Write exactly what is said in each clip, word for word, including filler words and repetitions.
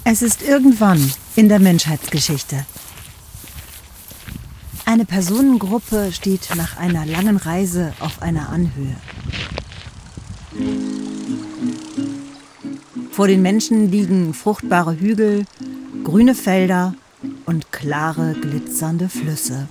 Es ist irgendwann in der Menschheitsgeschichte. Eine Personengruppe steht nach einer langen Reise auf einer Anhöhe. Vor den Menschen liegen fruchtbare Hügel, grüne Felder und klare, glitzernde Flüsse.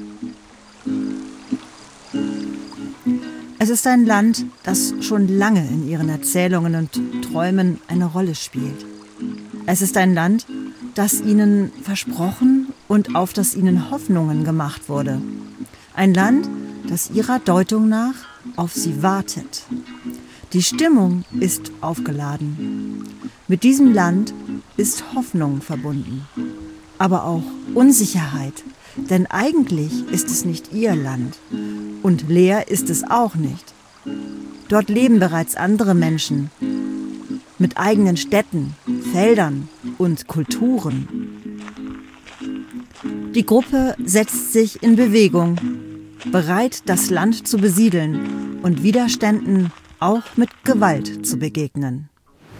Es ist ein Land, das schon lange in ihren Erzählungen und Träumen eine Rolle spielt. Es ist ein Land, das ihnen versprochen und auf das ihnen Hoffnungen gemacht wurde. Ein Land, das ihrer Deutung nach auf sie wartet. Die Stimmung ist aufgeladen. Mit diesem Land ist Hoffnung verbunden, aber auch Unsicherheit, denn eigentlich ist es nicht ihr Land und leer ist es auch nicht. Dort leben bereits andere Menschen mit eigenen Städten, Feldern und Kulturen. Die Gruppe setzt sich in Bewegung, bereit, das Land zu besiedeln und Widerständen auch mit Gewalt zu begegnen.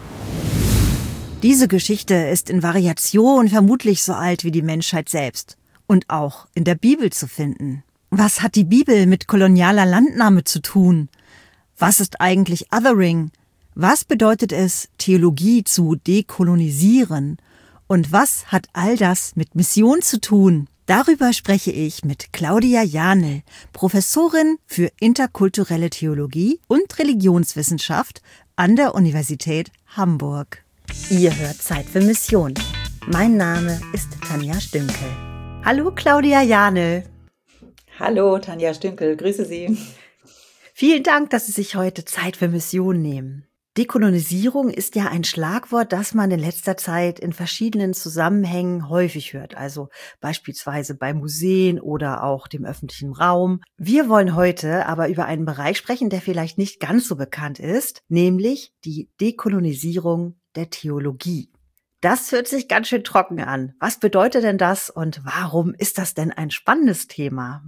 Diese Geschichte ist in Variation vermutlich so alt wie die Menschheit selbst und auch in der Bibel zu finden. Was hat die Bibel mit kolonialer Landnahme zu tun? Was ist eigentlich Othering? Was bedeutet es, Theologie zu dekolonisieren? Und was hat all das mit Mission zu tun? Darüber spreche ich mit Claudia Janel, Professorin für interkulturelle Theologie und Religionswissenschaft an der Universität Hamburg. Ihr hört Zeit für Mission. Mein Name ist Tanja Stünkel. Hallo Claudia Janel. Hallo Tanja Stünkel, grüße Sie. Vielen Dank, dass Sie sich heute Zeit für Mission nehmen. Dekolonisierung ist ja ein Schlagwort, das man in letzter Zeit in verschiedenen Zusammenhängen häufig hört, also beispielsweise bei Museen oder auch dem öffentlichen Raum. Wir wollen heute aber über einen Bereich sprechen, der vielleicht nicht ganz so bekannt ist, nämlich die Dekolonisierung der Theologie. Das hört sich ganz schön trocken an. Was bedeutet denn das und warum ist das denn ein spannendes Thema?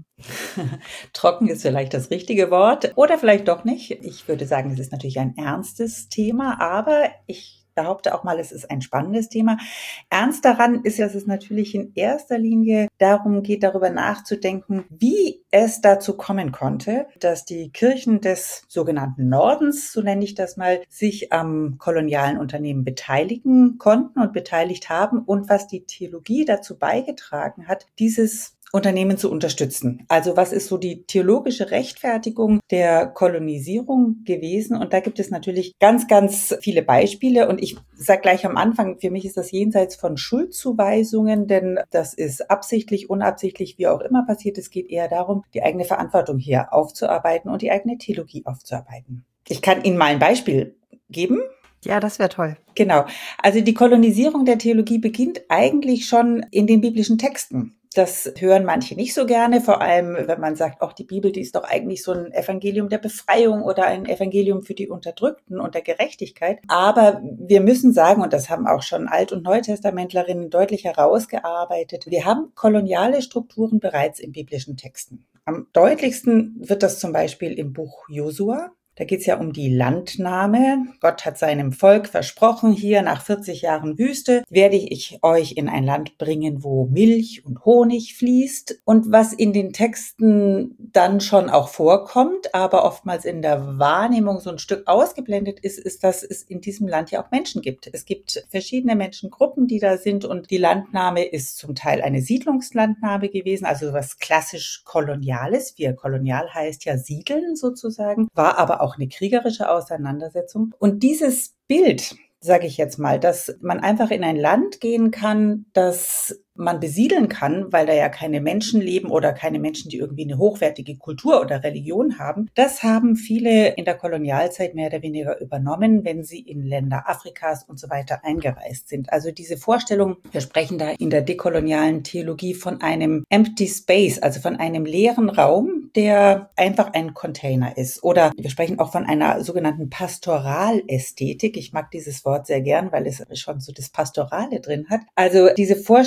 Trocken ist vielleicht das richtige Wort oder vielleicht doch nicht. Ich würde sagen, es ist natürlich ein ernstes Thema, aber ich behaupte auch mal, es ist ein spannendes Thema. Ernst daran ist, dass es natürlich in erster Linie darum geht, darüber nachzudenken, wie es dazu kommen konnte, dass die Kirchen des sogenannten Nordens, so nenne ich das mal, sich am kolonialen Unternehmen beteiligen konnten und beteiligt haben und was die Theologie dazu beigetragen hat, dieses Unternehmen zu unterstützen. Also was ist so die theologische Rechtfertigung der Kolonisierung gewesen? Und da gibt es natürlich ganz, ganz viele Beispiele. Und ich sage gleich am Anfang, für mich ist das jenseits von Schuldzuweisungen, denn das ist absichtlich, unabsichtlich, wie auch immer passiert. Es geht eher darum, die eigene Verantwortung hier aufzuarbeiten und die eigene Theologie aufzuarbeiten. Ich kann Ihnen mal ein Beispiel geben. Ja, das wäre toll. Genau. Also die Kolonisierung der Theologie beginnt eigentlich schon in den biblischen Texten. Das hören manche nicht so gerne, vor allem wenn man sagt, auch die Bibel, die ist doch eigentlich so ein Evangelium der Befreiung oder ein Evangelium für die Unterdrückten und der Gerechtigkeit. Aber wir müssen sagen, und das haben auch schon Alt- und Neutestamentlerinnen deutlich herausgearbeitet, wir haben koloniale Strukturen bereits in biblischen Texten. Am deutlichsten wird das zum Beispiel im Buch Josua. Da geht es ja um die Landnahme. Gott hat seinem Volk versprochen, hier nach vierzig Jahren Wüste werde ich euch in ein Land bringen, wo Milch und Honig fließt. Und was in den Texten dann schon auch vorkommt, aber oftmals in der Wahrnehmung so ein Stück ausgeblendet ist, ist, dass es in diesem Land ja auch Menschen gibt. Es gibt verschiedene Menschengruppen, die da sind und die Landnahme ist zum Teil eine Siedlungslandnahme gewesen, also was klassisch Koloniales. Wie kolonial heißt ja siedeln sozusagen, war aber auch eine kriegerische Auseinandersetzung. Und dieses Bild, sage ich jetzt mal, dass man einfach in ein Land gehen kann, das man besiedeln kann, weil da ja keine Menschen leben oder keine Menschen, die irgendwie eine hochwertige Kultur oder Religion haben. Das haben viele in der Kolonialzeit mehr oder weniger übernommen, wenn sie in Länder Afrikas und so weiter eingereist sind. Also diese Vorstellung, wir sprechen da in der dekolonialen Theologie von einem Empty Space, also von einem leeren Raum, der einfach ein Container ist. Oder wir sprechen auch von einer sogenannten Pastoralästhetik. Ich mag dieses Wort sehr gern, weil es schon so das Pastorale drin hat. Also diese Vorstellung,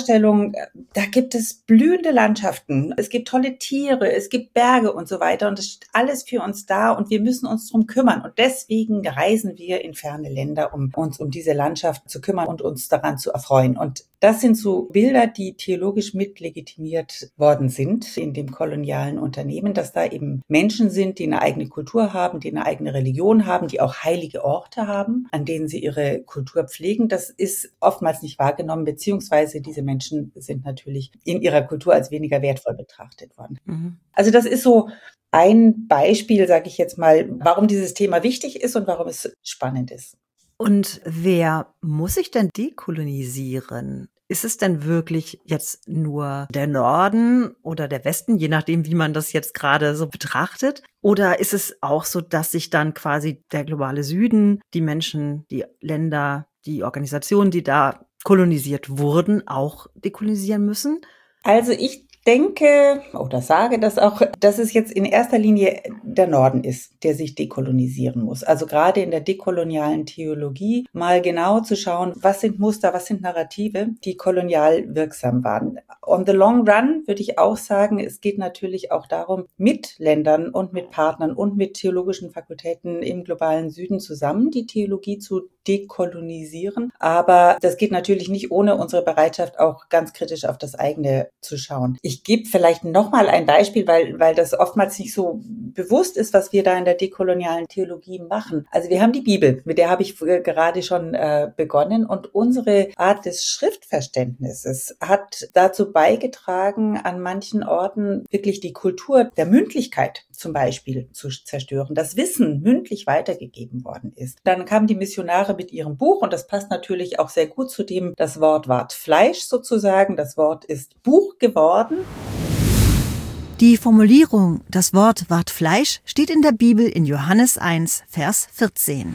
Umgebung, da gibt es blühende Landschaften, es gibt tolle Tiere, es gibt Berge und so weiter und es steht alles für uns da und wir müssen uns drum kümmern und deswegen reisen wir in ferne Länder, um uns um diese Landschaft zu kümmern und uns daran zu erfreuen. Und das sind so Bilder, die theologisch mit legitimiert worden sind in dem kolonialen Unternehmen, dass da eben Menschen sind, die eine eigene Kultur haben, die eine eigene Religion haben, die auch heilige Orte haben, an denen sie ihre Kultur pflegen. Das ist oftmals nicht wahrgenommen, beziehungsweise diese Menschen sind natürlich in ihrer Kultur als weniger wertvoll betrachtet worden. Mhm. Also das ist so ein Beispiel, sage ich jetzt mal, warum dieses Thema wichtig ist und warum es spannend ist. Und wer muss sich denn dekolonisieren? Ist es denn wirklich jetzt nur der Norden oder der Westen, je nachdem, wie man das jetzt gerade so betrachtet? Oder ist es auch so, dass sich dann quasi der globale Süden, die Menschen, die Länder, die Organisationen, die da kolonisiert wurden, auch dekolonisieren müssen? Also ich denke oder sage das auch, dass es jetzt in erster Linie der Norden ist, der sich dekolonisieren muss. Also gerade in der dekolonialen Theologie mal genau zu schauen, was sind Muster, was sind Narrative, die kolonial wirksam waren. On the long run würde ich auch sagen, es geht natürlich auch darum, mit Ländern und mit Partnern und mit theologischen Fakultäten im globalen Süden zusammen die Theologie zu dekolonisieren. Aber das geht natürlich nicht ohne unsere Bereitschaft, auch ganz kritisch auf das eigene zu schauen. Ich gebe vielleicht nochmal ein Beispiel, weil, weil das oftmals nicht so bewusst ist, was wir da in der dekolonialen Theologie machen. Also wir haben die Bibel, mit der habe ich gerade schon äh, begonnen und unsere Art des Schriftverständnisses hat dazu beigetragen, an manchen Orten wirklich die Kultur der Mündlichkeit zum Beispiel zu zerstören, das Wissen mündlich weitergegeben worden ist. Dann kamen die Missionare mit ihrem Buch und das passt natürlich auch sehr gut zu dem, das Wort ward Fleisch sozusagen, das Wort ist Buch geworden. Die Formulierung, das Wort ward Fleisch, steht in der Bibel in Johannes eins, Vers vierzehn.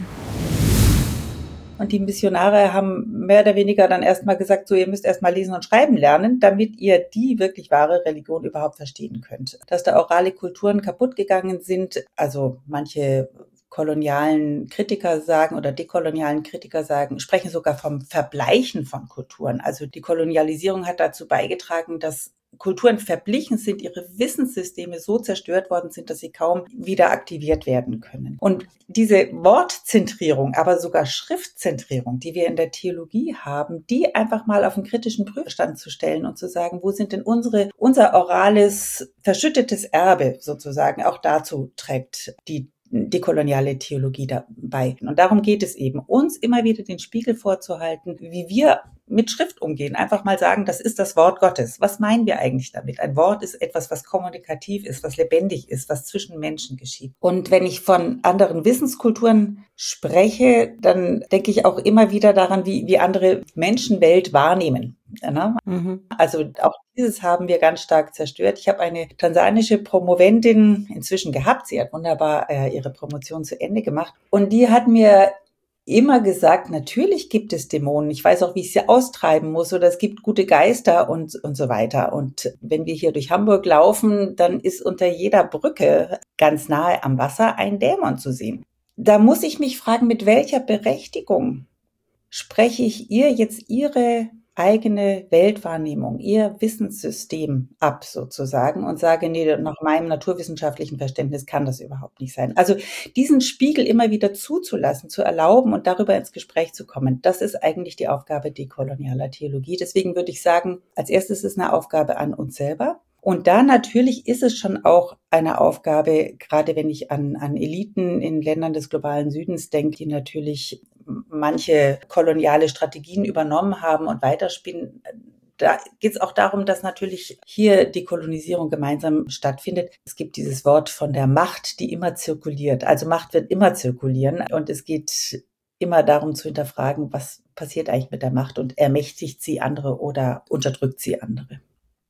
Und die Missionare haben mehr oder weniger dann erstmal gesagt, so, ihr müsst erstmal lesen und schreiben lernen, damit ihr die wirklich wahre Religion überhaupt verstehen könnt. Dass da orale Kulturen kaputt gegangen sind, also manche kolonialen Kritiker sagen oder dekolonialen Kritiker sagen, sprechen sogar vom Verbleichen von Kulturen. Also die Kolonialisierung hat dazu beigetragen, dass Kulturen verblichen sind, ihre Wissenssysteme so zerstört worden sind, dass sie kaum wieder aktiviert werden können. Und diese Wortzentrierung, aber sogar Schriftzentrierung, die wir in der Theologie haben, die einfach mal auf einen kritischen Prüfstand zu stellen und zu sagen, wo sind denn unsere, unser orales, verschüttetes Erbe sozusagen, auch dazu trägt die dekoloniale Theologie dabei. Und darum geht es eben, uns immer wieder den Spiegel vorzuhalten, wie wir mit Schrift umgehen. Einfach mal sagen, das ist das Wort Gottes. Was meinen wir eigentlich damit? Ein Wort ist etwas, was kommunikativ ist, was lebendig ist, was zwischen Menschen geschieht. Und wenn ich von anderen Wissenskulturen spreche, dann denke ich auch immer wieder daran, wie, wie andere Menschen Welt wahrnehmen. Ja, mhm. Also auch dieses haben wir ganz stark zerstört. Ich habe eine tansanische Promoventin inzwischen gehabt. Sie hat wunderbar äh, ihre Promotion zu Ende gemacht. Und die hat mir immer gesagt, natürlich gibt es Dämonen. Ich weiß auch, wie ich sie austreiben muss oder es gibt gute Geister und, und so weiter. Und wenn wir hier durch Hamburg laufen, dann ist unter jeder Brücke ganz nahe am Wasser ein Dämon zu sehen. Da muss ich mich fragen, mit welcher Berechtigung spreche ich ihr jetzt ihre eigene Weltwahrnehmung, ihr Wissenssystem ab sozusagen und sage, nee, nach meinem naturwissenschaftlichen Verständnis kann das überhaupt nicht sein. Also diesen Spiegel immer wieder zuzulassen, zu erlauben und darüber ins Gespräch zu kommen, das ist eigentlich die Aufgabe dekolonialer Theologie. Deswegen würde ich sagen, als erstes ist eine Aufgabe an uns selber. Und da natürlich ist es schon auch eine Aufgabe, gerade wenn ich an, an Eliten in Ländern des globalen Südens denke, die natürlich manche koloniale Strategien übernommen haben und weiterspinnen. Da geht es auch darum, dass natürlich hier die Kolonisierung gemeinsam stattfindet. Es gibt dieses Wort von der Macht, die immer zirkuliert. Also Macht wird immer zirkulieren und es geht immer darum zu hinterfragen, was passiert eigentlich mit der Macht und ermächtigt sie andere oder unterdrückt sie andere.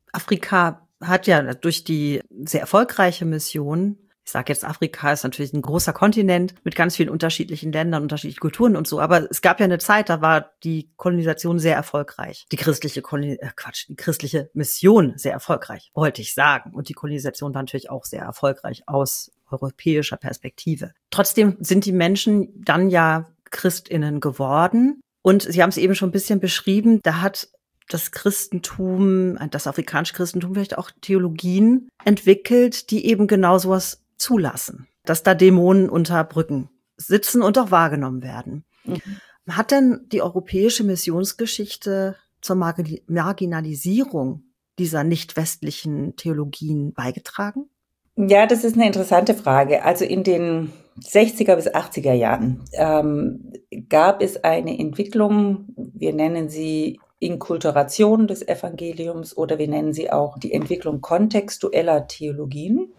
Afrika hat ja durch die sehr erfolgreiche Mission, ich sage jetzt, Afrika ist natürlich ein großer Kontinent mit ganz vielen unterschiedlichen Ländern, unterschiedlichen Kulturen und so, aber es gab ja eine Zeit, da war die Kolonisation sehr erfolgreich. Die christliche Kolon- äh, Quatsch, die christliche Mission sehr erfolgreich, wollte ich sagen. Und die Kolonisation war natürlich auch sehr erfolgreich aus europäischer Perspektive. Trotzdem sind die Menschen dann ja ChristInnen geworden. Und Sie haben es eben schon ein bisschen beschrieben, da hat das Christentum, das afrikanische Christentum vielleicht auch Theologien entwickelt, die eben genau sowas zulassen, dass da Dämonen unter Brücken sitzen und auch wahrgenommen werden. Mhm. Hat denn die europäische Missionsgeschichte zur Marg- Marginalisierung dieser nicht-westlichen Theologien beigetragen? Ja, das ist eine interessante Frage. Also in den sechziger bis achtziger Jahren ähm, gab es eine Entwicklung, wir nennen sie Inkulturation des Evangeliums oder wir nennen sie auch die Entwicklung kontextueller Theologien.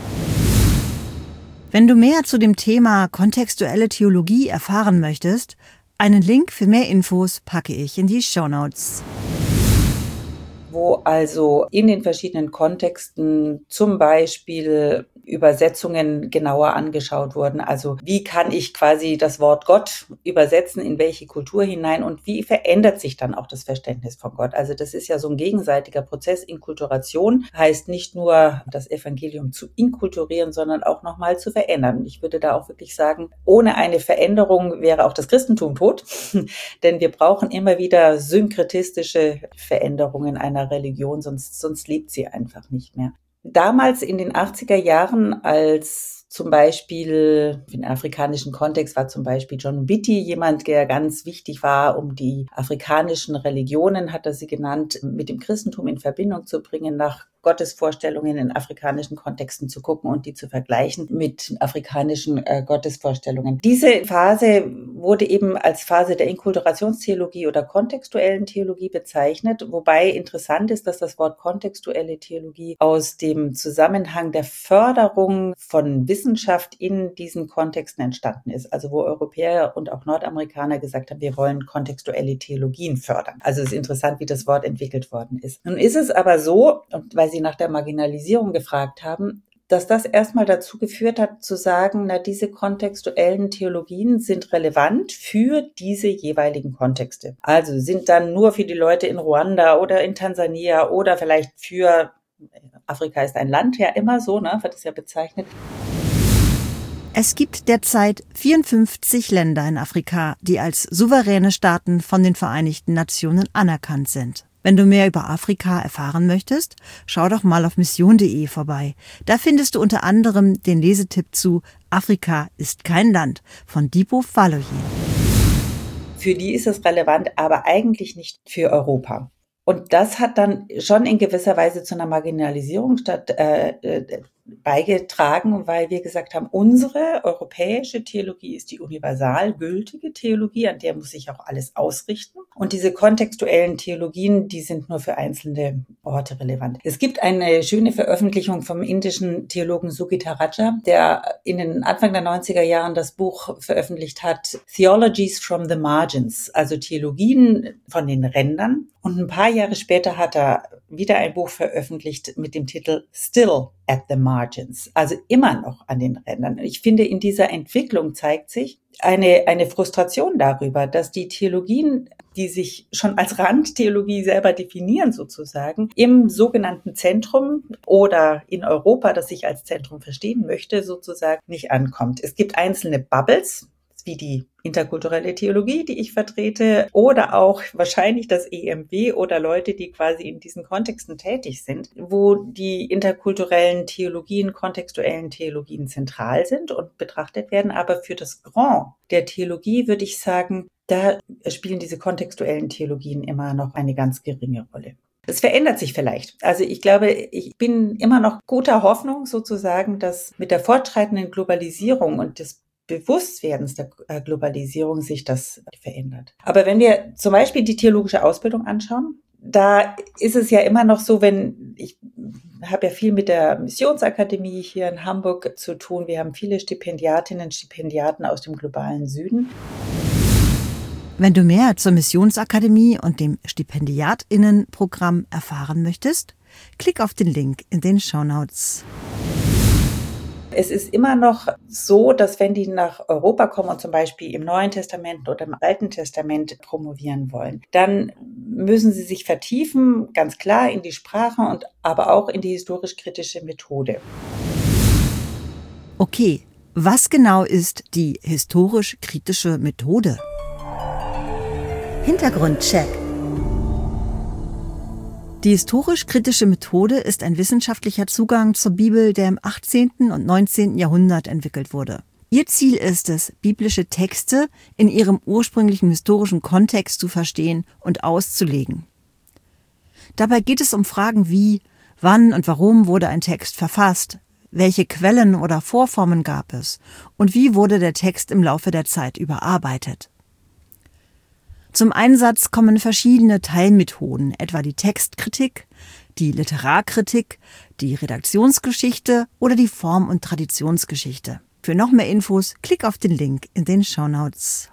Wenn du mehr zu dem Thema kontextuelle Theologie erfahren möchtest, einen Link für mehr Infos packe ich in die Shownotes. Wo also in den verschiedenen Kontexten zum Beispiel Übersetzungen genauer angeschaut wurden. Also wie kann ich quasi das Wort Gott übersetzen, in welche Kultur hinein und wie verändert sich dann auch das Verständnis von Gott? Also das ist ja so ein gegenseitiger Prozess. Inkulturation heißt nicht nur das Evangelium zu inkulturieren, sondern auch nochmal zu verändern. Ich würde da auch wirklich sagen, ohne eine Veränderung wäre auch das Christentum tot, denn wir brauchen immer wieder synkretistische Veränderungen einer Religion, sonst, sonst lebt sie einfach nicht mehr. Damals in den achtziger Jahren, als zum Beispiel im afrikanischen Kontext war zum Beispiel John Mbiti jemand, der ganz wichtig war, um die afrikanischen Religionen, hat er sie genannt, mit dem Christentum in Verbindung zu bringen, nach Gottesvorstellungen in afrikanischen Kontexten zu gucken und die zu vergleichen mit afrikanischen äh, Gottesvorstellungen. Diese Phase wurde eben als Phase der Inkulturationstheologie oder kontextuellen Theologie bezeichnet, wobei interessant ist, dass das Wort kontextuelle Theologie aus dem Zusammenhang der Förderung von Wissenschaft in diesen Kontexten entstanden ist. Also wo Europäer und auch Nordamerikaner gesagt haben, wir wollen kontextuelle Theologien fördern. Also es ist interessant, wie das Wort entwickelt worden ist. Nun ist es aber so, und weil Sie nach der Marginalisierung gefragt haben, dass das erstmal dazu geführt hat, zu sagen, na, diese kontextuellen Theologien sind relevant für diese jeweiligen Kontexte. Also sind dann nur für die Leute in Ruanda oder in Tansania oder vielleicht für, Afrika ist ein Land, ja immer so, ne, wird es ja bezeichnet. Es gibt derzeit vierundfünfzig Länder in Afrika, die als souveräne Staaten von den Vereinigten Nationen anerkannt sind. Wenn du mehr über Afrika erfahren möchtest, schau doch mal auf mission punkt de vorbei. Da findest du unter anderem den Lesetipp zu Afrika ist kein Land von Dipo Faloye. Für die ist es relevant, aber eigentlich nicht für Europa. Und das hat dann schon in gewisser Weise zu einer Marginalisierung statt, äh, äh, beigetragen, weil wir gesagt haben, unsere europäische Theologie ist die universal gültige Theologie, an der muss sich auch alles ausrichten. Und diese kontextuellen Theologien, die sind nur für einzelne Orte relevant. Es gibt eine schöne Veröffentlichung vom indischen Theologen Sugita Raja, der in den Anfang der neunziger Jahren das Buch veröffentlicht hat, Theologies from the Margins, also Theologien von den Rändern. Und ein paar Jahre später hat er wieder ein Buch veröffentlicht mit dem Titel Still at the Margins, also immer noch an den Rändern. Ich finde, in dieser Entwicklung zeigt sich eine, eine Frustration darüber, dass die Theologien, die sich schon als Randtheologie selber definieren sozusagen, im sogenannten Zentrum oder in Europa, das sich als Zentrum verstehen möchte, sozusagen nicht ankommt. Es gibt einzelne Bubbles, wie die interkulturelle Theologie, die ich vertrete, oder auch wahrscheinlich das E M W oder Leute, die quasi in diesen Kontexten tätig sind, wo die interkulturellen Theologien, kontextuellen Theologien zentral sind und betrachtet werden. Aber für das Grand der Theologie würde ich sagen, da spielen diese kontextuellen Theologien immer noch eine ganz geringe Rolle. Es verändert sich vielleicht. Also ich glaube, ich bin immer noch guter Hoffnung sozusagen, dass mit der fortschreitenden Globalisierung und des Bewusstwerdens der Globalisierung sich das verändert. Aber wenn wir zum Beispiel die theologische Ausbildung anschauen, da ist es ja immer noch so, wenn ich habe ja viel mit der Missionsakademie hier in Hamburg zu tun. Wir haben viele Stipendiatinnen und Stipendiaten aus dem globalen Süden. Wenn du mehr zur Missionsakademie und dem StipendiatInnen-Programm erfahren möchtest, klick auf den Link in den Shownotes. Es ist immer noch so, dass wenn die nach Europa kommen und zum Beispiel im Neuen Testament oder im Alten Testament promovieren wollen, dann müssen sie sich vertiefen, ganz klar in die Sprache und aber auch in die historisch-kritische Methode. Okay, was genau ist die historisch-kritische Methode? Hintergrundcheck. Die historisch-kritische Methode ist ein wissenschaftlicher Zugang zur Bibel, der im achtzehnten und neunzehnten Jahrhundert entwickelt wurde. Ihr Ziel ist es, biblische Texte in ihrem ursprünglichen historischen Kontext zu verstehen und auszulegen. Dabei geht es um Fragen wie: Wann und warum wurde ein Text verfasst? Welche Quellen oder Vorformen gab es? Und wie wurde der Text im Laufe der Zeit überarbeitet? Zum Einsatz kommen verschiedene Teilmethoden, etwa die Textkritik, die Literarkritik, die Redaktionsgeschichte oder die Form- und Traditionsgeschichte. Für noch mehr Infos, klick auf den Link in den Shownotes.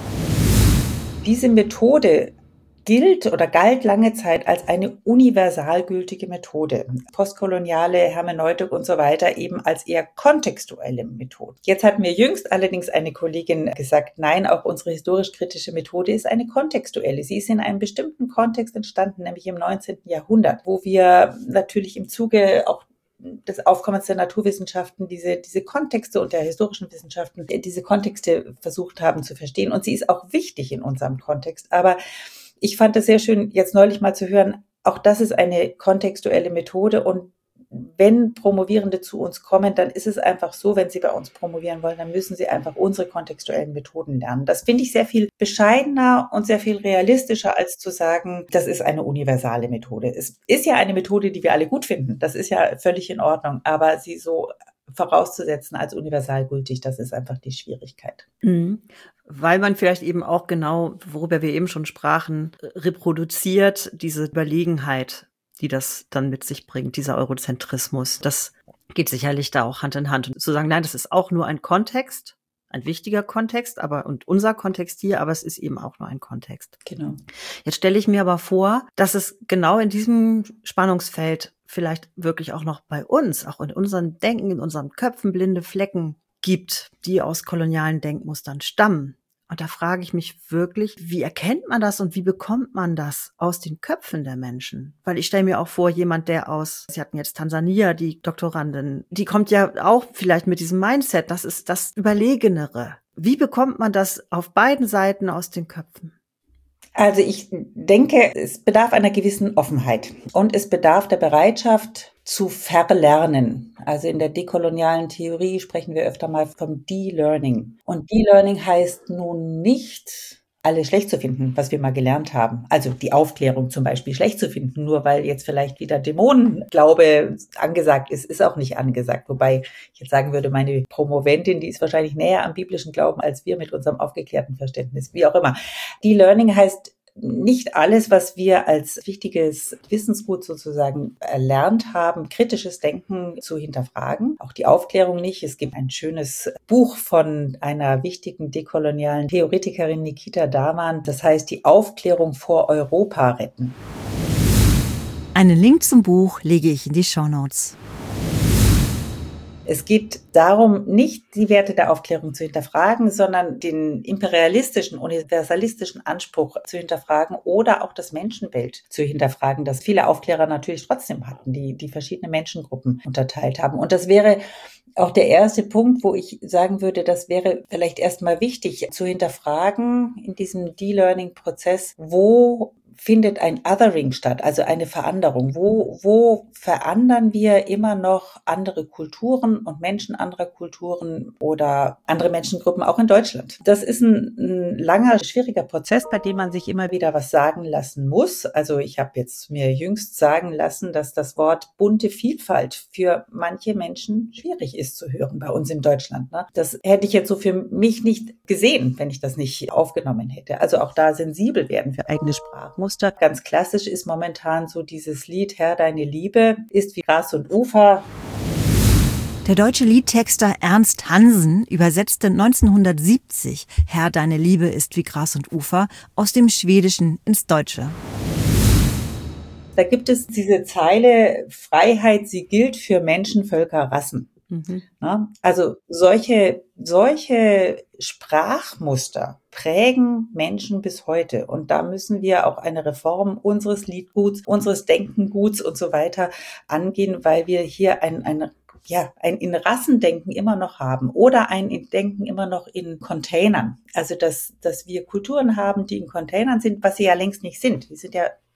Diese Methode gilt oder galt lange Zeit als eine universal gültige Methode. Postkoloniale Hermeneutik und so weiter eben als eher kontextuelle Methode. Jetzt hat mir jüngst allerdings eine Kollegin gesagt, nein, auch unsere historisch-kritische Methode ist eine kontextuelle. Sie ist in einem bestimmten Kontext entstanden, nämlich im neunzehnten Jahrhundert, wo wir natürlich im Zuge auch des Aufkommens der Naturwissenschaften diese, diese Kontexte und der historischen Wissenschaften, diese Kontexte versucht haben zu verstehen. Und sie ist auch wichtig in unserem Kontext. Aber ich fand es sehr schön, jetzt neulich mal zu hören, auch das ist eine kontextuelle Methode. Und wenn Promovierende zu uns kommen, dann ist es einfach so, wenn sie bei uns promovieren wollen, dann müssen sie einfach unsere kontextuellen Methoden lernen. Das finde ich sehr viel bescheidener und sehr viel realistischer, als zu sagen, das ist eine universale Methode. Es ist ja eine Methode, die wir alle gut finden. Das ist ja völlig in Ordnung. Aber sie so vorauszusetzen als universal gültig, das ist einfach die Schwierigkeit. Mhm. Weil man vielleicht eben auch genau, worüber wir eben schon sprachen, reproduziert diese Überlegenheit, die das dann mit sich bringt, dieser Eurozentrismus. Das geht sicherlich da auch Hand in Hand. Und zu sagen, nein, das ist auch nur ein Kontext, ein wichtiger Kontext, aber und unser Kontext hier, aber es ist eben auch nur ein Kontext. Genau. Jetzt stelle ich mir aber vor, dass es genau in diesem Spannungsfeld vielleicht wirklich auch noch bei uns, auch in unserem Denken, in unseren Köpfen blinde Flecken gibt, die aus kolonialen Denkmustern stammen. Und da frage ich mich wirklich, wie erkennt man das und wie bekommt man das aus den Köpfen der Menschen? Weil ich stelle mir auch vor, jemand, der aus, Sie hatten jetzt Tansania, die Doktorandin, die kommt ja auch vielleicht mit diesem Mindset, das ist das Überlegenere. Wie bekommt man das auf beiden Seiten aus den Köpfen? Also ich denke, es bedarf einer gewissen Offenheit und es bedarf der Bereitschaft zu verlernen. Also in der dekolonialen Theorie sprechen wir öfter mal vom De-Learning. Und De-Learning heißt nun nicht, alles schlecht zu finden, was wir mal gelernt haben. Also die Aufklärung zum Beispiel schlecht zu finden, nur weil jetzt vielleicht wieder Dämonenglaube angesagt ist, ist auch nicht angesagt. Wobei ich jetzt sagen würde, meine Promoventin, die ist wahrscheinlich näher am biblischen Glauben als wir mit unserem aufgeklärten Verständnis, wie auch immer. De-Learning heißt, nicht alles, was wir als wichtiges Wissensgut sozusagen erlernt haben, kritisches Denken zu hinterfragen. Auch die Aufklärung nicht. Es gibt ein schönes Buch von einer wichtigen dekolonialen Theoretikerin, Nikita Daman. Das heißt, die Aufklärung vor Europa retten. Einen Link zum Buch lege ich in die Shownotes. Es geht darum, nicht die Werte der Aufklärung zu hinterfragen, sondern den imperialistischen, universalistischen Anspruch zu hinterfragen oder auch das Menschenbild zu hinterfragen, das viele Aufklärer natürlich trotzdem hatten, die, die verschiedene Menschengruppen unterteilt haben. Und das wäre auch der erste Punkt, wo ich sagen würde, das wäre vielleicht erstmal wichtig zu hinterfragen in diesem De-Learning-Prozess, wo findet ein Othering statt, also eine Veränderung. Wo, wo verandern wir immer noch andere Kulturen und Menschen anderer Kulturen oder andere Menschengruppen auch in Deutschland? Das ist ein, ein langer, schwieriger Prozess, bei dem man sich immer wieder was sagen lassen muss. Also ich habe jetzt mir jüngst sagen lassen, dass das Wort bunte Vielfalt für manche Menschen schwierig ist zu hören bei uns in Deutschland. Ne? Das hätte ich jetzt so für mich nicht gesehen, wenn ich das nicht aufgenommen hätte. Also auch da sensibel werden für eigene Sprachmuster. Ganz klassisch ist momentan so dieses Lied Herr, deine Liebe ist wie Gras und Ufer. Der deutsche Liedtexter Ernst Hansen übersetzte neunzehnhundertsiebzig Herr, deine Liebe ist wie Gras und Ufer aus dem Schwedischen ins Deutsche. Da gibt es diese Zeile, Freiheit, sie gilt für Menschen, Völker, Rassen. Mhm. Also solche, solche Sprachmuster prägen Menschen bis heute. Und da müssen wir auch eine Reform unseres Liedguts, unseres Denkenguts und so weiter angehen, weil wir hier ein, ein ja, ein in Rassendenken immer noch haben oder ein Denken immer noch in Containern. Also, dass, dass wir Kulturen haben, die in Containern sind, was sie ja längst nicht sind. Die sind ja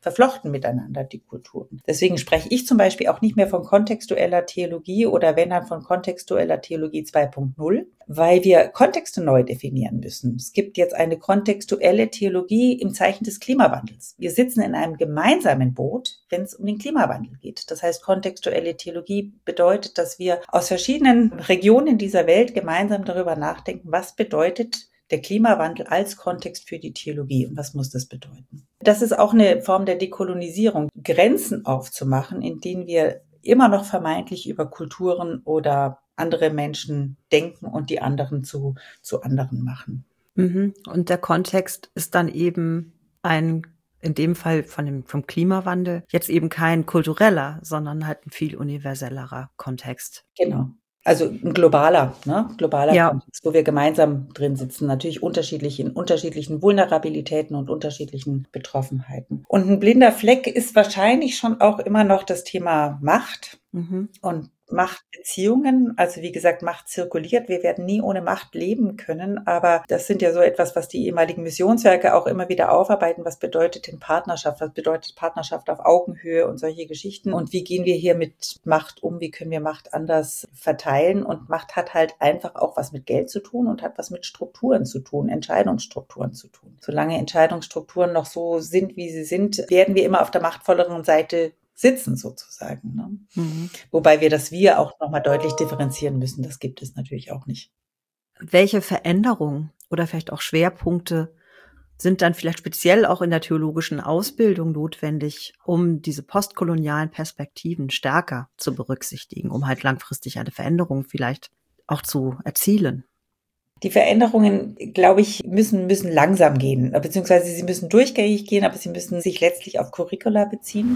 verflochten miteinander, die Kulturen. Deswegen spreche ich zum Beispiel auch nicht mehr von kontextueller Theologie oder wenn dann von kontextueller Theologie zwei Punkt null, weil wir Kontexte neu definieren müssen. Es gibt jetzt eine kontextuelle Theologie im Zeichen des Klimawandels. Wir sitzen in einem gemeinsamen Boot, wenn es um den Klimawandel geht. Das heißt, kontextuelle Theologie bedeutet, dass wir aus verschiedenen Regionen dieser Welt gemeinsam darüber nachdenken, was bedeutet der Klimawandel als Kontext für die Theologie und was muss das bedeuten. Das ist auch eine Form der Dekolonisierung, Grenzen aufzumachen, in denen wir immer noch vermeintlich über Kulturen oder andere Menschen denken und die anderen zu, zu anderen machen. Mhm. Und der Kontext ist dann eben ein, in dem Fall von dem, vom Klimawandel, jetzt eben kein kultureller, sondern halt ein viel universellerer Kontext. Genau. Also ein globaler, ne, globaler Ja. Kontext, wo wir gemeinsam drin sitzen, natürlich unterschiedlich in unterschiedlichen Vulnerabilitäten und unterschiedlichen Betroffenheiten. Und ein blinder Fleck ist wahrscheinlich schon auch immer noch das Thema Macht Mhm. und Machtbeziehungen. Also wie gesagt, Macht zirkuliert. Wir werden nie ohne Macht leben können. Aber das sind ja so etwas, was die ehemaligen Missionswerke auch immer wieder aufarbeiten. Was bedeutet denn Partnerschaft? Was bedeutet Partnerschaft auf Augenhöhe und solche Geschichten? Und wie gehen wir hier mit Macht um? Wie können wir Macht anders verteilen? Und Macht hat halt einfach auch was mit Geld zu tun und hat was mit Strukturen zu tun, Entscheidungsstrukturen zu tun. Solange Entscheidungsstrukturen noch so sind, wie sie sind, werden wir immer auf der machtvolleren Seite sitzen sozusagen. Ne? Mhm. Wobei wir das Wir auch nochmal deutlich differenzieren müssen. Das gibt es natürlich auch nicht. Welche Veränderungen oder vielleicht auch Schwerpunkte sind dann vielleicht speziell auch in der theologischen Ausbildung notwendig, um diese postkolonialen Perspektiven stärker zu berücksichtigen, um halt langfristig eine Veränderung vielleicht auch zu erzielen? Die Veränderungen, glaube ich, müssen, müssen langsam gehen, beziehungsweise sie müssen durchgängig gehen, aber sie müssen sich letztlich auf Curricula beziehen.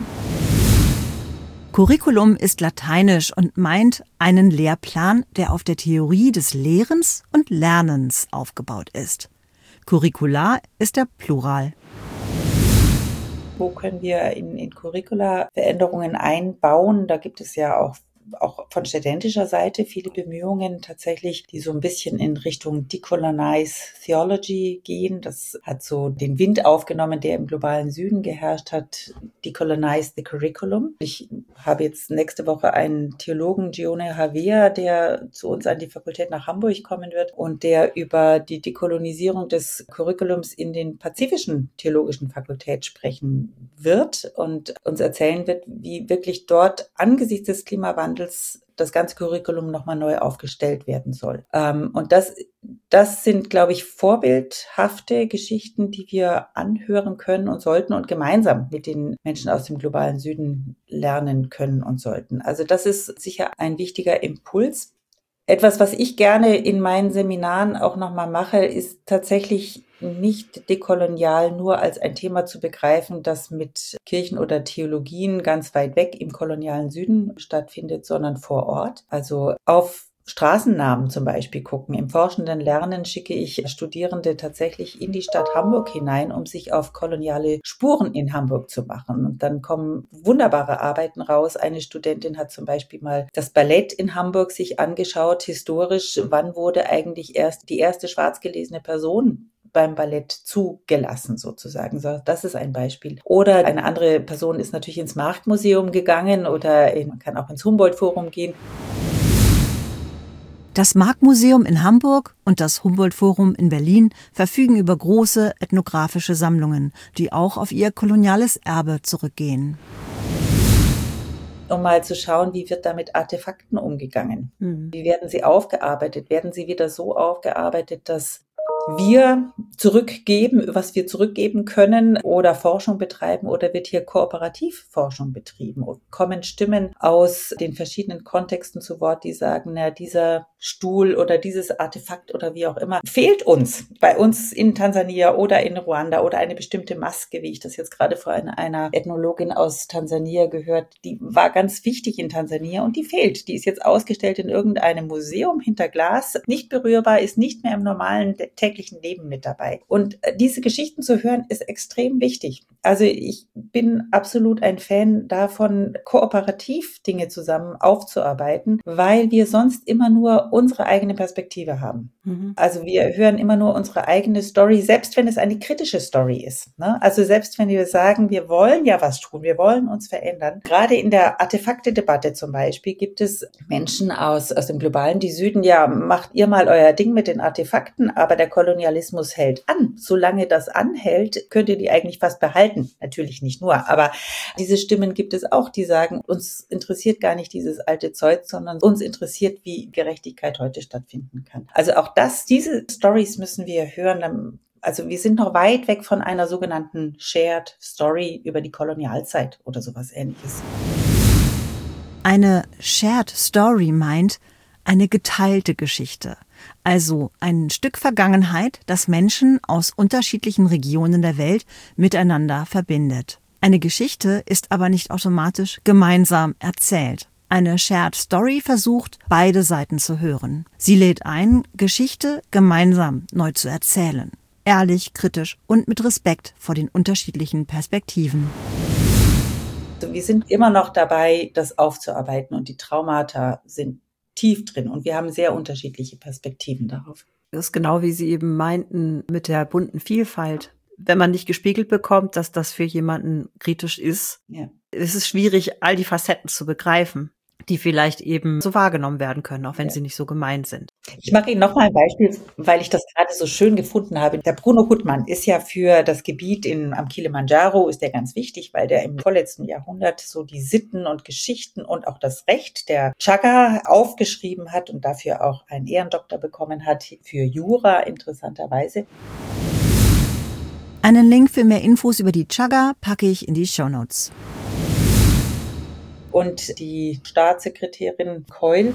Curriculum ist lateinisch und meint einen Lehrplan, der auf der Theorie des Lehrens und Lernens aufgebaut ist. Curricula ist der Plural. Wo können wir in, in Curricula Veränderungen einbauen? Da gibt es ja auch auch von studentischer Seite viele Bemühungen tatsächlich, die so ein bisschen in Richtung Decolonize Theology gehen. Das hat so den Wind aufgenommen, der im globalen Süden geherrscht hat. Decolonize the Curriculum. Ich habe jetzt nächste Woche einen Theologen, Gione Havea, der zu uns an die Fakultät nach Hamburg kommen wird und der über die Dekolonisierung des Curriculums in den pazifischen theologischen Fakultät sprechen wird und uns erzählen wird, wie wirklich dort angesichts des Klimawandels das ganze Curriculum nochmal neu aufgestellt werden soll. Ähm, und das, das sind, glaube ich, vorbildhafte Geschichten, die wir anhören können und sollten und gemeinsam mit den Menschen aus dem globalen Süden lernen können und sollten. Also das ist sicher ein wichtiger Impuls. Etwas, was ich gerne in meinen Seminaren auch nochmal mache, ist tatsächlich nicht dekolonial nur als ein Thema zu begreifen, das mit Kirchen oder Theologien ganz weit weg im kolonialen Süden stattfindet, sondern vor Ort. Also auf Straßennamen zum Beispiel gucken. Im forschenden Lernen schicke ich Studierende tatsächlich in die Stadt Hamburg hinein, um sich auf koloniale Spuren in Hamburg zu machen. Und dann kommen wunderbare Arbeiten raus. Eine Studentin hat zum Beispiel mal das Ballett in Hamburg sich angeschaut, historisch. Wann wurde eigentlich erst die erste schwarz gelesene Person beim Ballett zugelassen sozusagen. So, das ist ein Beispiel. Oder eine andere Person ist natürlich ins Marktmuseum gegangen oder in, man kann auch ins Humboldt-Forum gehen. Das Marktmuseum in Hamburg und das Humboldt-Forum in Berlin verfügen über große ethnografische Sammlungen, die auch auf ihr koloniales Erbe zurückgehen. Um mal zu schauen, wie wird da mit Artefakten umgegangen? Mhm. Wie werden sie aufgearbeitet? Werden sie wieder so aufgearbeitet, dass wir zurückgeben, was wir zurückgeben können oder Forschung betreiben oder wird hier kooperativ Forschung betrieben? Und kommen Stimmen aus den verschiedenen Kontexten zu Wort, die sagen, na, dieser Stuhl oder dieses Artefakt oder wie auch immer fehlt uns. Bei uns in Tansania oder in Ruanda oder eine bestimmte Maske, wie ich das jetzt gerade vor einer, einer Ethnologin aus Tansania gehört, die war ganz wichtig in Tansania und die fehlt. Die ist jetzt ausgestellt in irgendeinem Museum hinter Glas, nicht berührbar, ist nicht mehr im normalen täglichen alltäglichen Leben mit dabei. Und diese Geschichten zu hören, ist extrem wichtig. Also ich bin absolut ein Fan davon, kooperativ Dinge zusammen aufzuarbeiten, weil wir sonst immer nur unsere eigene Perspektive haben. Mhm. Also wir hören immer nur unsere eigene Story, selbst wenn es eine kritische Story ist. Ne? Also selbst wenn wir sagen, wir wollen ja was tun, wir wollen uns verändern. Gerade in der Artefakte-Debatte zum Beispiel gibt es Menschen aus, aus dem globalen die Süden, ja, macht ihr mal euer Ding mit den Artefakten, aber der Kolonialismus hält an. Solange das anhält, könnt ihr die eigentlich fast behalten. Natürlich nicht nur, aber diese Stimmen gibt es auch, die sagen, uns interessiert gar nicht dieses alte Zeug, sondern uns interessiert, wie Gerechtigkeit heute stattfinden kann. Also auch das, diese Stories müssen wir hören. Also wir sind noch weit weg von einer sogenannten Shared Story über die Kolonialzeit oder sowas Ähnliches. Eine Shared Story meint eine geteilte Geschichte, also ein Stück Vergangenheit, das Menschen aus unterschiedlichen Regionen der Welt miteinander verbindet. Eine Geschichte ist aber nicht automatisch gemeinsam erzählt. Eine Shared Story versucht, beide Seiten zu hören. Sie lädt ein, Geschichte gemeinsam neu zu erzählen. Ehrlich, kritisch und mit Respekt vor den unterschiedlichen Perspektiven. Wir sind immer noch dabei, das aufzuarbeiten und die Traumata sind tief drin und wir haben sehr unterschiedliche Perspektiven darauf. Das ist genau, wie Sie eben meinten, mit der bunten Vielfalt. Wenn man nicht gespiegelt bekommt, dass das für jemanden kritisch ist, ja. Es ist schwierig, all die Facetten zu begreifen, die vielleicht eben so wahrgenommen werden können, auch wenn ja. sie nicht so gemeint sind. Ich mache Ihnen noch mal ein Beispiel, weil ich das gerade so schön gefunden habe. Der Bruno Gutmann ist ja für das Gebiet in, am Kilimanjaro ist der ganz wichtig, weil der im vorletzten Jahrhundert so die Sitten und Geschichten und auch das Recht der Chaga aufgeschrieben hat und dafür auch einen Ehrendoktor bekommen hat für Jura, interessanterweise. Einen Link für mehr Infos über die Chaga packe ich in die Shownotes. Und die Staatssekretärin Keul.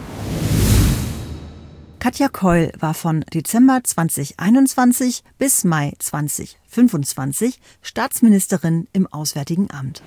Katja Keul war von Dezember zweitausendeinundzwanzig bis Mai zweitausendfünfundzwanzig Staatsministerin im Auswärtigen Amt.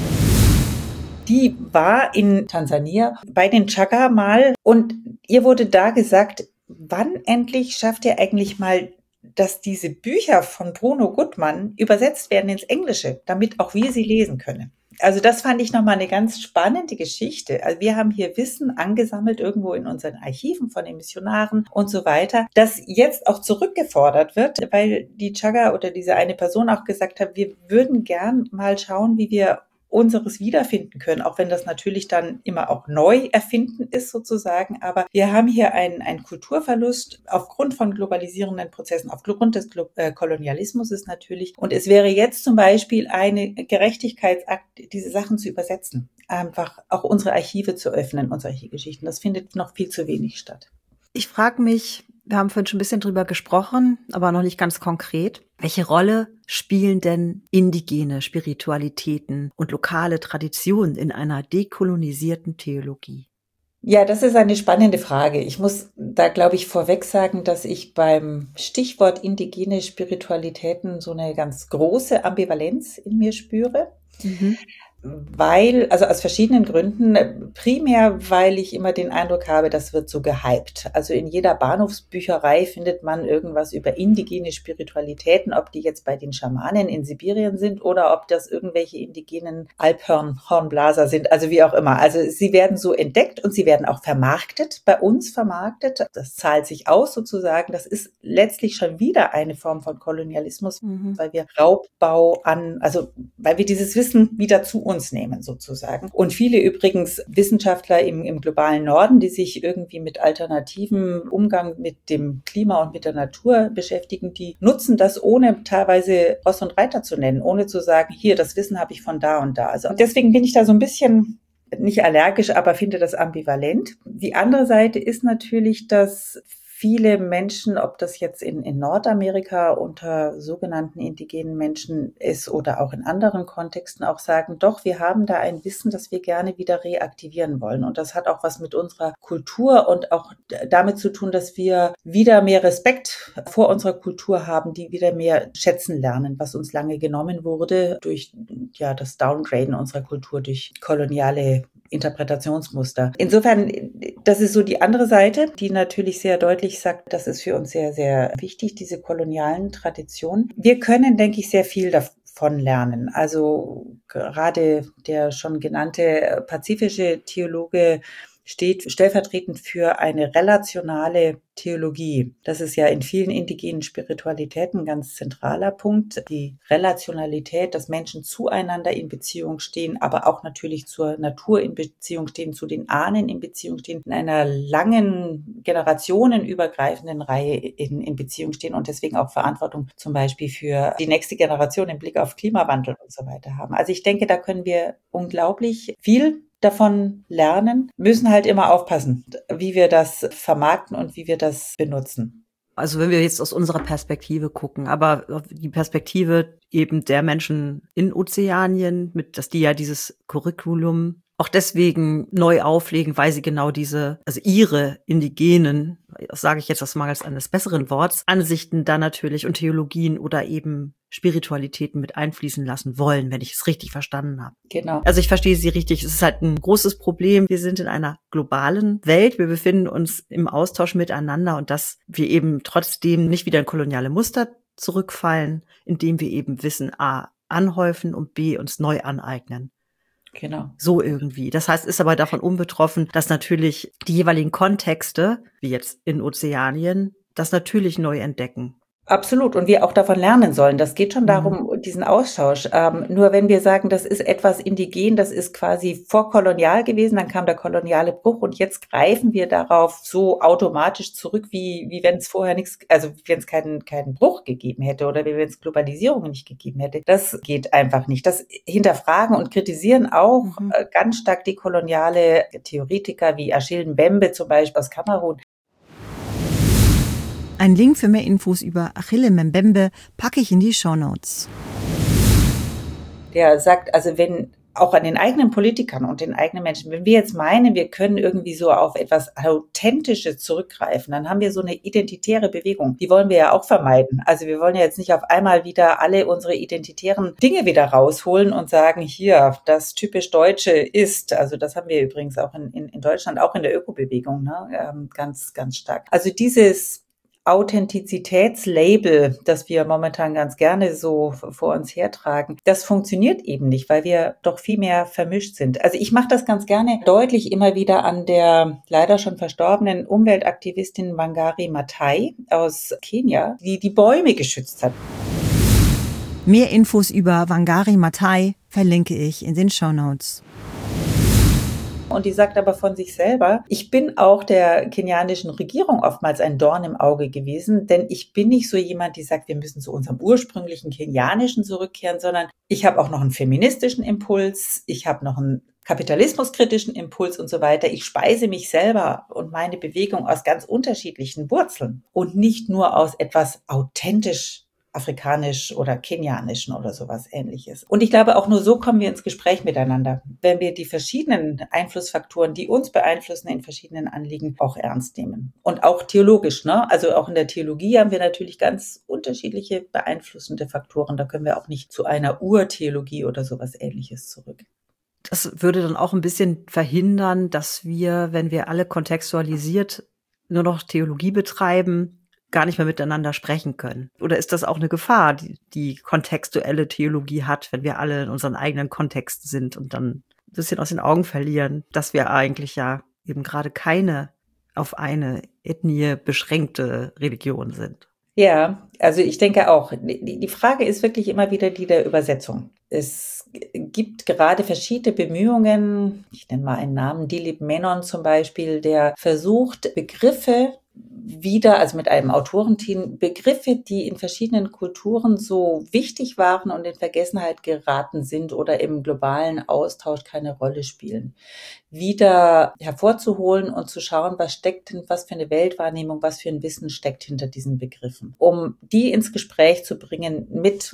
Die war in Tansania bei den Chaga mal und ihr wurde da gesagt, wann endlich schafft ihr eigentlich mal, dass diese Bücher von Bruno Gutmann übersetzt werden ins Englische, damit auch wir sie lesen können. Also das fand ich nochmal eine ganz spannende Geschichte. Also wir haben hier Wissen angesammelt irgendwo in unseren Archiven von den Missionaren und so weiter, das jetzt auch zurückgefordert wird, weil die Chaga oder diese eine Person auch gesagt hat, wir würden gern mal schauen, wie wir unseres wiederfinden können, auch wenn das natürlich dann immer auch neu erfinden ist sozusagen. Aber wir haben hier einen, einen Kulturverlust aufgrund von globalisierenden Prozessen, aufgrund des Glo- äh, Kolonialismus ist natürlich. Und es wäre jetzt zum Beispiel eine Gerechtigkeitsakt, diese Sachen zu übersetzen, einfach auch unsere Archive zu öffnen und solche Geschichten. Das findet noch viel zu wenig statt. Ich frage mich, wir haben vorhin schon ein bisschen drüber gesprochen, aber noch nicht ganz konkret. Welche Rolle spielen denn indigene Spiritualitäten und lokale Traditionen in einer dekolonisierten Theologie? Ja, das ist eine spannende Frage. Ich muss da, glaube ich, vorweg sagen, dass ich beim Stichwort indigene Spiritualitäten so eine ganz große Ambivalenz in mir spüre. Mhm. Weil, also aus verschiedenen Gründen, primär, weil ich immer den Eindruck habe, das wird so gehypt. Also in jeder Bahnhofsbücherei findet man irgendwas über indigene Spiritualitäten, ob die jetzt bei den Schamanen in Sibirien sind oder ob das irgendwelche indigenen Alphornblaser sind, also wie auch immer. Also sie werden so entdeckt und sie werden auch vermarktet, bei uns vermarktet. Das zahlt sich aus sozusagen. Das ist letztlich schon wieder eine Form von Kolonialismus, mhm. weil wir Raubbau an, also weil wir dieses Wissen wieder zu uns nehmen sozusagen. Und viele übrigens Wissenschaftler im, im globalen Norden, die sich irgendwie mit alternativem Umgang mit dem Klima und mit der Natur beschäftigen, die nutzen das, ohne teilweise Ross und Reiter zu nennen, ohne zu sagen, hier, das Wissen habe ich von da und da. Also deswegen bin ich da so ein bisschen nicht allergisch, aber finde das ambivalent. Die andere Seite ist natürlich, dass viele Menschen, ob das jetzt in, in Nordamerika unter sogenannten indigenen Menschen ist oder auch in anderen Kontexten auch sagen, doch, wir haben da ein Wissen, das wir gerne wieder reaktivieren wollen. Und das hat auch was mit unserer Kultur und auch damit zu tun, dass wir wieder mehr Respekt vor unserer Kultur haben, die wieder mehr schätzen lernen, was uns lange genommen wurde durch ja das Downgraden unserer Kultur durch koloniale Interpretationsmuster. Insofern, das ist so die andere Seite, die natürlich sehr deutlich sagt, das ist für uns sehr, sehr wichtig, diese kolonialen Traditionen. Wir können, denke ich, sehr viel davon lernen. Also gerade der schon genannte pazifische Theologe steht stellvertretend für eine relationale Theologie. Das ist ja in vielen indigenen Spiritualitäten ein ganz zentraler Punkt. Die Relationalität, dass Menschen zueinander in Beziehung stehen, aber auch natürlich zur Natur in Beziehung stehen, zu den Ahnen in Beziehung stehen, in einer langen, generationenübergreifenden Reihe in, in Beziehung stehen und deswegen auch Verantwortung zum Beispiel für die nächste Generation im Blick auf Klimawandel und so weiter haben. Also ich denke, da können wir unglaublich viel davon lernen, müssen halt immer aufpassen, wie wir das vermarkten und wie wir das benutzen. Also wenn wir jetzt aus unserer Perspektive gucken, aber die Perspektive eben der Menschen in Ozeanien, mit, dass die ja dieses Curriculum auch deswegen neu auflegen, weil sie genau diese, also ihre indigenen, das sage ich jetzt aus Mangels eines besseren Worts, Ansichten da natürlich und Theologien oder eben Spiritualitäten mit einfließen lassen wollen, wenn ich es richtig verstanden habe. Genau. Also ich verstehe Sie richtig. Es ist halt ein großes Problem. Wir sind in einer globalen Welt. Wir befinden uns im Austausch miteinander und dass wir eben trotzdem nicht wieder in koloniale Muster zurückfallen, indem wir eben Wissen A anhäufen und B uns neu aneignen. Genau. So irgendwie. Das heißt, ist aber davon unbetroffen, dass natürlich die jeweiligen Kontexte, wie jetzt in Ozeanien, das natürlich neu entdecken. Absolut. Und wir auch davon lernen sollen. Das geht schon darum, mhm. diesen Austausch. Ähm, nur wenn wir sagen, das ist etwas indigen, das ist quasi vorkolonial gewesen, dann kam der koloniale Bruch und jetzt greifen wir darauf so automatisch zurück, wie, wie wenn es vorher nichts, also wenn es keinen, keinen Bruch gegeben hätte oder wie wenn es Globalisierung nicht gegeben hätte. Das geht einfach nicht. Das hinterfragen und kritisieren auch mhm. äh, ganz stark die koloniale Theoretiker wie Achille Mbembe zum Beispiel aus Kamerun. Ein Link für mehr Infos über Achille Mbembe packe ich in die Shownotes. Der sagt, also wenn auch an den eigenen Politikern und den eigenen Menschen, wenn wir jetzt meinen, wir können irgendwie so auf etwas Authentisches zurückgreifen, dann haben wir so eine identitäre Bewegung. Die wollen wir ja auch vermeiden. Also wir wollen ja jetzt nicht auf einmal wieder alle unsere identitären Dinge wieder rausholen und sagen, hier, das typisch Deutsche ist, also das haben wir übrigens auch in, in, in Deutschland, auch in der Ökobewegung, ne, ähm, ganz, ganz stark. Also dieses Authentizitätslabel, das wir momentan ganz gerne so vor uns hertragen, das funktioniert eben nicht, weil wir doch viel mehr vermischt sind. Also ich mache das ganz gerne deutlich immer wieder an der leider schon verstorbenen Umweltaktivistin Wangari Maathai aus Kenia, die die Bäume geschützt hat. Mehr Infos über Wangari Maathai verlinke ich in den Shownotes. Und die sagt aber von sich selber, ich bin auch der kenianischen Regierung oftmals ein Dorn im Auge gewesen, denn ich bin nicht so jemand, die sagt, wir müssen zu unserem ursprünglichen Kenianischen zurückkehren, sondern ich habe auch noch einen feministischen Impuls, ich habe noch einen kapitalismuskritischen Impuls und so weiter. Ich speise mich selber und meine Bewegung aus ganz unterschiedlichen Wurzeln und nicht nur aus etwas authentisch afrikanisch oder kenianischen oder sowas Ähnliches. Und ich glaube, auch nur so kommen wir ins Gespräch miteinander, wenn wir die verschiedenen Einflussfaktoren, die uns beeinflussen in verschiedenen Anliegen, auch ernst nehmen. Und auch theologisch, ne? Also auch in der Theologie haben wir natürlich ganz unterschiedliche beeinflussende Faktoren. Da können wir auch nicht zu einer Urtheologie oder sowas Ähnliches zurück. Das würde dann auch ein bisschen verhindern, dass wir, wenn wir alle kontextualisiert nur noch Theologie betreiben, gar nicht mehr miteinander sprechen können. Oder ist das auch eine Gefahr, die die kontextuelle Theologie hat, wenn wir alle in unseren eigenen Kontext sind und dann ein bisschen aus den Augen verlieren, dass wir eigentlich ja eben gerade keine auf eine Ethnie beschränkte Religion sind? Ja, also ich denke auch, die Frage ist wirklich immer wieder die der Übersetzung. Es gibt gerade verschiedene Bemühungen, ich nenne mal einen Namen, Dilip Menon zum Beispiel, der versucht, Begriffe wieder, also mit einem Autorenteam, Begriffe, die in verschiedenen Kulturen so wichtig waren und in Vergessenheit geraten sind oder im globalen Austausch keine Rolle spielen, wieder hervorzuholen und zu schauen, was steckt denn, was für eine Weltwahrnehmung, was für ein Wissen steckt hinter diesen Begriffen, um die ins Gespräch zu bringen mit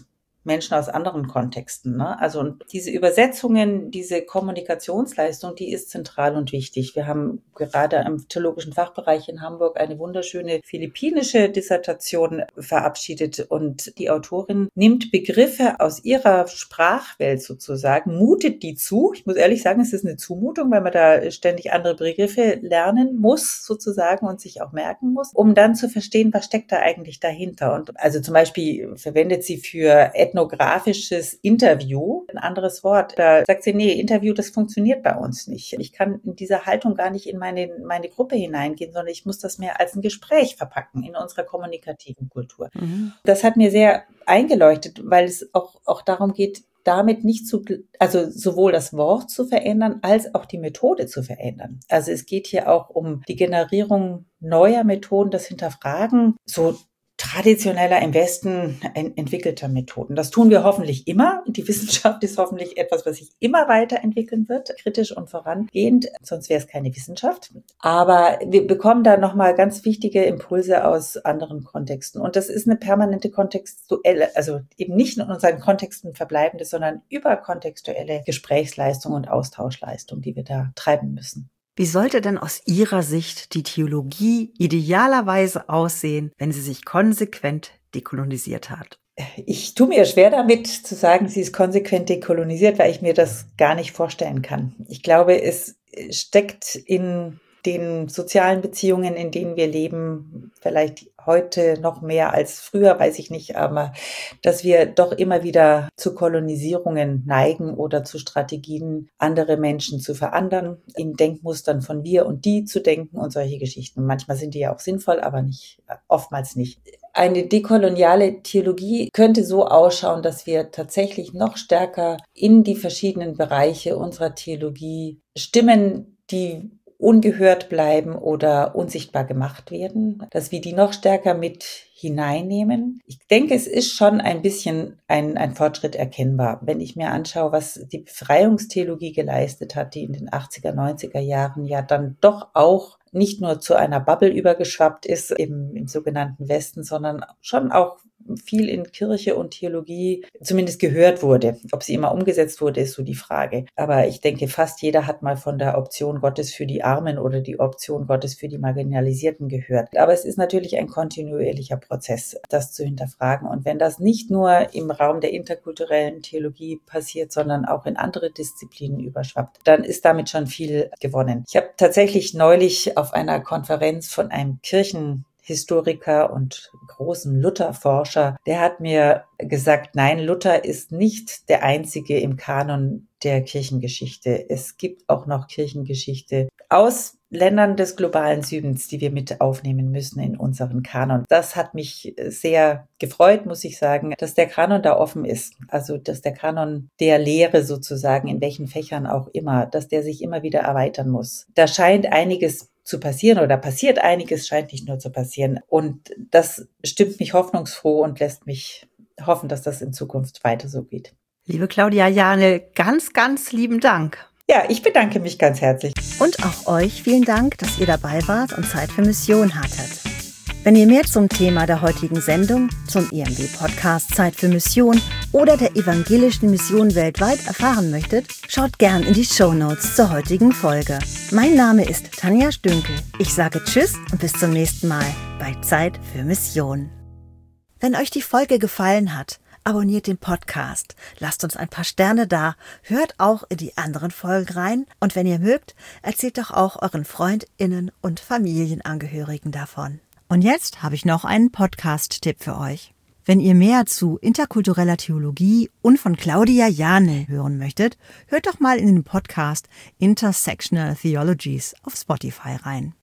Menschen aus anderen Kontexten. Ne? Also und diese Übersetzungen, diese Kommunikationsleistung, die ist zentral und wichtig. Wir haben gerade im theologischen Fachbereich in Hamburg eine wunderschöne philippinische Dissertation verabschiedet und die Autorin nimmt Begriffe aus ihrer Sprachwelt sozusagen, mutet die zu. Ich muss ehrlich sagen, es ist eine Zumutung, weil man da ständig andere Begriffe lernen muss sozusagen und sich auch merken muss, um dann zu verstehen, was steckt da eigentlich dahinter. Und also zum Beispiel verwendet sie für ethnografisches Interview ein anderes Wort. Da sagt sie, nee, Interview, das funktioniert bei uns nicht. Ich kann in dieser Haltung gar nicht in meine, meine Gruppe hineingehen, sondern ich muss das mehr als ein Gespräch verpacken in unserer kommunikativen Kultur. Mhm. Das hat mir sehr eingeleuchtet, weil es auch, auch darum geht, damit nicht zu, also sowohl das Wort zu verändern, als auch die Methode zu verändern. Also es geht hier auch um die Generierung neuer Methoden, das Hinterfragen, so traditioneller im Westen entwickelter Methoden. Das tun wir hoffentlich immer. Die Wissenschaft ist hoffentlich etwas, was sich immer weiterentwickeln wird, kritisch und vorangehend. Sonst wäre es keine Wissenschaft. Aber wir bekommen da nochmal ganz wichtige Impulse aus anderen Kontexten. Und das ist eine permanente kontextuelle, also eben nicht in unseren Kontexten verbleibende, sondern überkontextuelle Gesprächsleistung und Austauschleistung, die wir da treiben müssen. Wie sollte denn aus Ihrer Sicht die Theologie idealerweise aussehen, wenn sie sich konsequent dekolonisiert hat? Ich tue mir schwer damit zu sagen, sie ist konsequent dekolonisiert, weil ich mir das gar nicht vorstellen kann. Ich glaube, es steckt in den sozialen Beziehungen, in denen wir leben, vielleicht heute noch mehr als früher, weiß ich nicht, aber dass wir doch immer wieder zu Kolonisierungen neigen oder zu Strategien, andere Menschen zu verandern, in Denkmustern von wir und die zu denken und solche Geschichten. Manchmal sind die ja auch sinnvoll, aber nicht, oftmals nicht. Eine dekoloniale Theologie könnte so ausschauen, dass wir tatsächlich noch stärker in die verschiedenen Bereiche unserer Theologie Stimmen, die ungehört bleiben oder unsichtbar gemacht werden, dass wir die noch stärker mit hineinnehmen. Ich denke, es ist schon ein bisschen ein, ein Fortschritt erkennbar, wenn ich mir anschaue, was die Befreiungstheologie geleistet hat, die in den achtziger, neunziger Jahren ja dann doch auch nicht nur zu einer Bubble übergeschwappt ist im, im sogenannten Westen, sondern schon auch viel in Kirche und Theologie zumindest gehört wurde. Ob sie immer umgesetzt wurde, ist so die Frage. Aber ich denke, fast jeder hat mal von der Option Gottes für die Armen oder die Option Gottes für die Marginalisierten gehört. Aber es ist natürlich ein kontinuierlicher Prozess, das zu hinterfragen. Und wenn das nicht nur im Raum der interkulturellen Theologie passiert, sondern auch in andere Disziplinen überschwappt, dann ist damit schon viel gewonnen. Ich habe tatsächlich neulich auf einer Konferenz von einem Kirchen Historiker und großen Luther-Forscher, der hat mir gesagt, nein, Luther ist nicht der einzige im Kanon der Kirchengeschichte. Es gibt auch noch Kirchengeschichte aus Ländern des globalen Südens, die wir mit aufnehmen müssen in unseren Kanon. Das hat mich sehr gefreut, muss ich sagen, dass der Kanon da offen ist. Also, dass der Kanon der Lehre sozusagen, in welchen Fächern auch immer, dass der sich immer wieder erweitern muss. Da scheint einiges zu passieren oder passiert einiges, scheint nicht nur zu passieren. Und das stimmt mich hoffnungsfroh und lässt mich hoffen, dass das in Zukunft weiter so geht. Liebe Claudia Janel, ganz, ganz lieben Dank. Ja, ich bedanke mich ganz herzlich. Und auch euch vielen Dank, dass ihr dabei wart und Zeit für Mission hattet. Wenn ihr mehr zum Thema der heutigen Sendung, zum E M W-Podcast Zeit für Mission oder der evangelischen Mission weltweit erfahren möchtet, schaut gern in die Shownotes zur heutigen Folge. Mein Name ist Tanja Stünkel. Ich sage Tschüss und bis zum nächsten Mal bei Zeit für Mission. Wenn euch die Folge gefallen hat, abonniert den Podcast, lasst uns ein paar Sterne da, hört auch in die anderen Folgen rein und wenn ihr mögt, erzählt doch auch euren FreundInnen und Familienangehörigen davon. Und jetzt habe ich noch einen Podcast-Tipp für euch. Wenn ihr mehr zu interkultureller Theologie und von Claudia Janel hören möchtet, hört doch mal in den Podcast Intersectional Theologies auf Spotify rein.